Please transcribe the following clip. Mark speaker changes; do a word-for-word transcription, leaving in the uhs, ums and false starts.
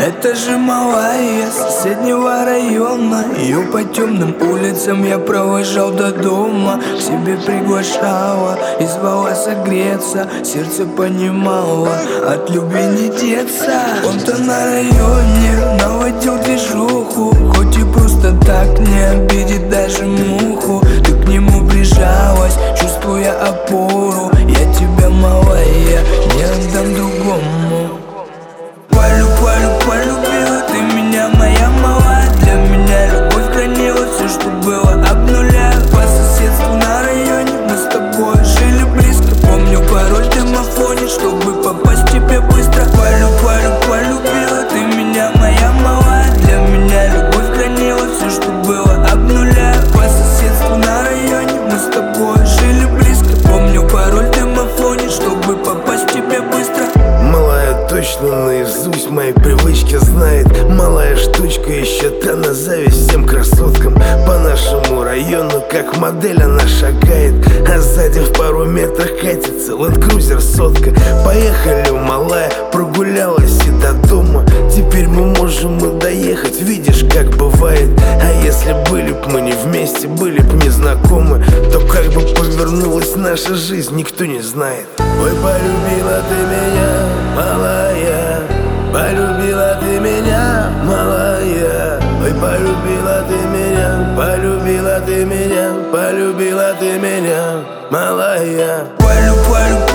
Speaker 1: Это же малая соседнего района. Ее по темным улицам я провожал до дома. К себе приглашала и звала согреться. Сердце понимало, от любви не деться. Он-то на районе наводил движуху, хоть и просто так не обидит даже муху. Ты к нему прижалась, чувствуя опору. Я тебя, малая, не отдам другому. Полю, полю, полюбила ты меня, моя малая. Для меня любовь хранила все, что было от нуля. По соседству на районе мы с тобой жили близко. Помню пароль в домофоне, чтобы попасть к тебе быстро. Полю, полю, полюбила ты меня, моя малая. Для меня любовь хранила все, что было от нуля. По соседству на районе мы с тобой жили близко. Помню пароль в домофоне, чтобы попасть к тебе быстро.
Speaker 2: Малая точно наизусть мои привычки знает. Малая штучка, еще та на зависть всем красоткам. По нашему району как модель она шагает, а сзади в пару метрах катится Land Cruiser сотка. Поехали, малая, прогулялась и до дома. Теперь мы можем и доехать, видишь, как бывает. А если были б мы не вместе, были б не знакомы, то как бы повернулась наша жизнь, никто не знает. Ой, полюбила ты меня, малая, полюбила ты меня, малая. Ой, полюбила ты меня, полюбила ты меня, полюбила ты меня, малая.
Speaker 1: Полю, полю,